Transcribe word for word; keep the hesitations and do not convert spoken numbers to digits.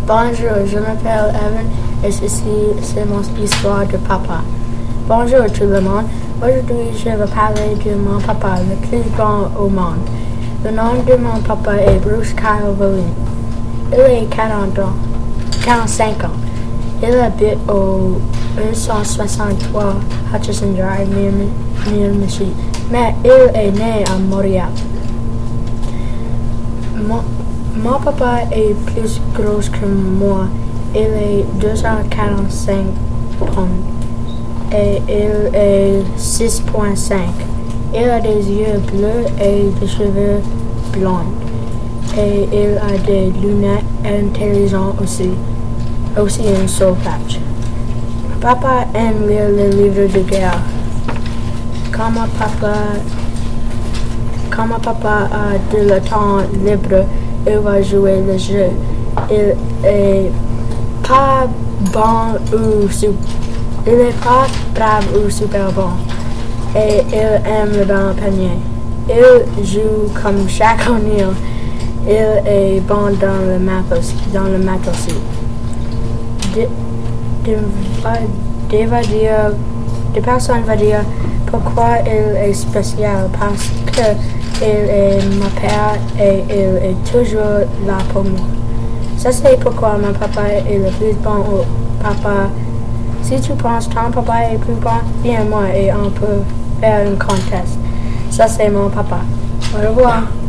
Bonjour, je m'appelle Evan et ceci c'est mon histoire de papa. Bonjour tout le monde. Aujourd'hui, je vais parler de mon papa, le plus grand au monde. Le nom de mon papa est Bruce Kyle Volin. Il est quarante ans, quarante-cinq ans. Il habite au un cent soixante-trois Hutchison Drive, near Michigan. Mais il est né à Montréal. Mon, mon papa est plus gros que moi. Il est deux cent quarante-cinq pounds et il est six virgule cinq. Il a des yeux bleus et des cheveux blonds. Et il a des lunettes intelligentes aussi. Aussi un soul patch. Papa aime lire les livres de guerre. Quand mon papa, quand mon papa a de le temps libre, il va jouer le jeu. Il est pas bon ou super, il est pas brave ou super bon. Et il aime le ballon panier. Il joue comme Shaq O'Neal. Il est bon dans le math aussi. Dans le math aussi. De, de, de, va dire, de personnes vont dire pourquoi il est spécial parce que il est mon père et il est toujours là pour moi. Ça c'est pourquoi mon papa est le plus bon au papa. Si tu penses que ton papa est plus bon, viens moi et on peut faire une contest. Ça c'est mon papa. Au revoir.